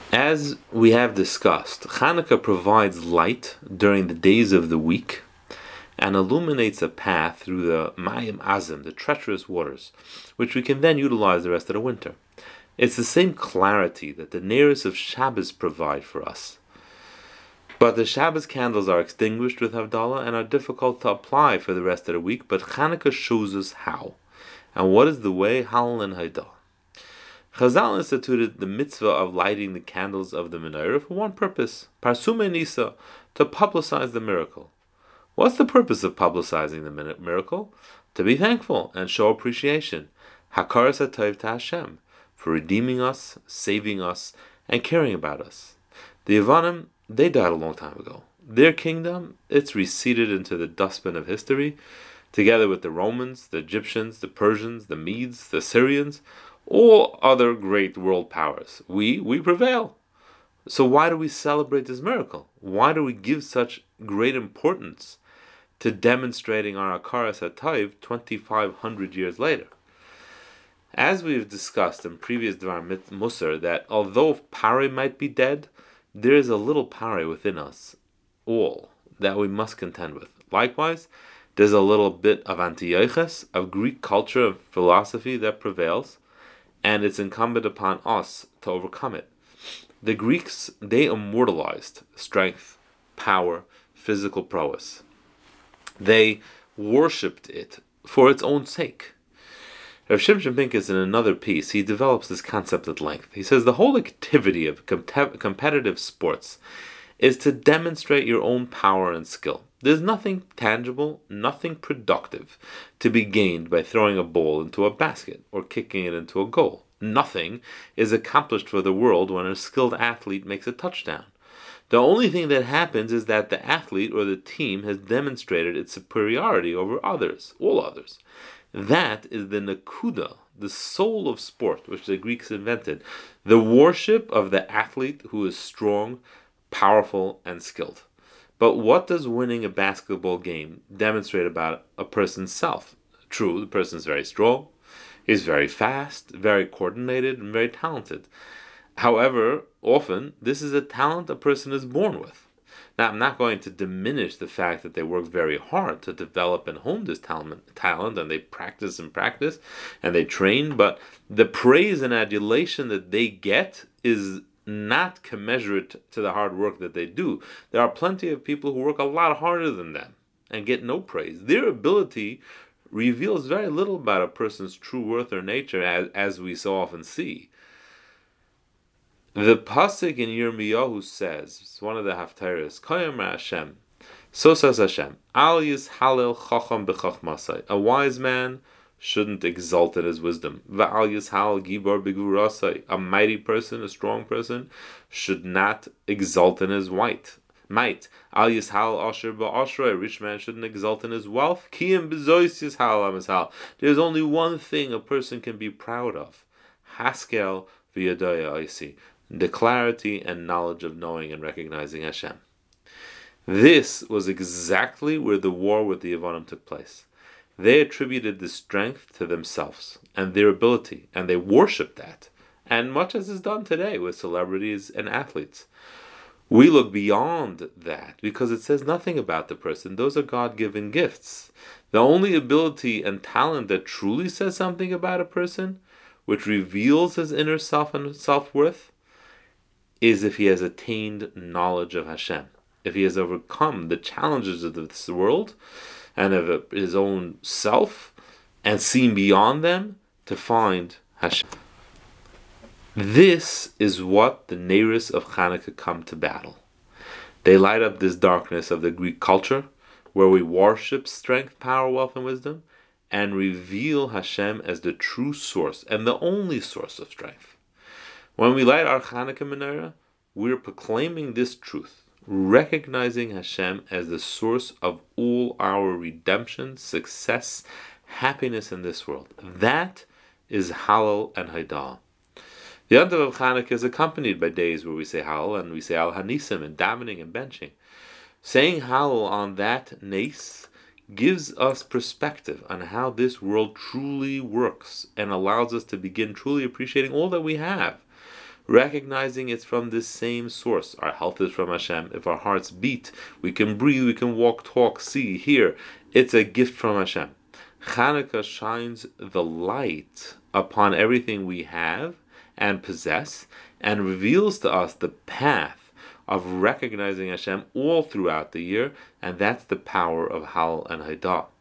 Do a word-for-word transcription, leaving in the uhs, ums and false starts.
As we have discussed, Hanukkah provides light during the days of the week and illuminates a path through the Mayim Azim, the treacherous waters, which we can then utilize the rest of the winter. It's the same clarity that the Neiros of Shabbos provide for us. But the Shabbos candles are extinguished with Havdalah and are difficult to apply for the rest of the week, but Hanukkah shows us how. And what is the way? Hallel and Haidah. Chazal instituted the mitzvah of lighting the candles of the menorah for one purpose, Parsume Nisa, to publicize the miracle. What's the purpose of publicizing the miracle? To be thankful and show appreciation. Hakaras HaTov to Hashem, for redeeming us, saving us, and caring about us. The Yevanim, they died a long time ago. Their kingdom, it's receded into the dustbin of history, together with the Romans, the Egyptians, the Persians, the Medes, the Syrians, all other great world powers. We, we prevail. So why do we celebrate this miracle? Why do we give such great importance to demonstrating our Hakaras HaTov twenty-five hundred years later? As we've discussed in previous Dvar Musar, that although Pare might be dead, there is a little Pare within us, all, that we must contend with. Likewise, there's a little bit of Antiochus, of Greek culture and philosophy that prevails, and it's incumbent upon us to overcome it. The Greeks, they immortalized strength, power, physical prowess. They worshipped it for its own sake. Rav Shimshon Pincus, in another piece, he develops this concept at length. He says the whole activity of com- competitive sports is to demonstrate your own power and skill. There's nothing tangible, nothing productive to be gained by throwing a ball into a basket or kicking it into a goal. Nothing is accomplished for the world when a skilled athlete makes a touchdown. The only thing that happens is that the athlete or the team has demonstrated its superiority over others, all others. That is the nakuda, the soul of sport, which the Greeks invented. The worship of the athlete who is strong, powerful, and skilled. But what does winning a basketball game demonstrate about a person's self? True, the person is very strong, he's very fast, very coordinated, and very talented. However, often, this is a talent a person is born with. Now, I'm not going to diminish the fact that they work very hard to develop and hone this talent, talent, and they practice and practice, and they train, but the praise and adulation that they get is not commensurate to the hard work that they do. There are plenty of people who work a lot harder than them and get no praise. Their ability reveals very little about a person's true worth or nature, as, as we so often see. The pasuk in Yirmiyahu says, it's one of the haftarahs, Koyam Hashem, so says Hashem, Al yishalel chacham b'chachmasai. A wise man shouldn't exalt in his wisdom. Va'al yishal gibor b'gvurasai. A mighty person, a strong person, should not exalt in his white might. Al yishal asher ba'ashrei. A rich man shouldn't exalt in his wealth. Kiyim b'zois yishal amishal. There's only one thing a person can be proud of. Haskel v'yadaya oisi. The clarity and knowledge of knowing and recognizing Hashem. This was exactly where the war with the Yevanim took place. They attributed the strength to themselves and their ability, and they worshipped that, and much as is done today with celebrities and athletes. We look beyond that because it says nothing about the person. Those are God-given gifts. The only ability and talent that truly says something about a person, which reveals his inner self and self-worth, is if he has attained knowledge of Hashem, if he has overcome the challenges of this world and of his own self and seen beyond them to find Hashem. This is what the Neiros of Hanukkah come to battle. They light up this darkness of the Greek culture, where we worship strength, power, wealth, and wisdom, and reveal Hashem as the true source and the only source of strength. When we light our Hanukkah menorah, we're proclaiming this truth, recognizing Hashem as the source of all our redemption, success, happiness in this world. That is Hallel and Haidah. The Yom Tov of Hanukkah is accompanied by days where we say Hallel and we say Al Hanisim and davening and benching. Saying Hallel on that Nes gives us perspective on how this world truly works and allows us to begin truly appreciating all that we have. recognizing it's from the same source. Our health is from Hashem. If our hearts beat, we can breathe, we can walk, talk, see, hear. It's a gift from Hashem. Hanukkah shines the light upon everything we have and possess, and reveals to us the path of recognizing Hashem all throughout the year, and that's the power of Hal and Haidah.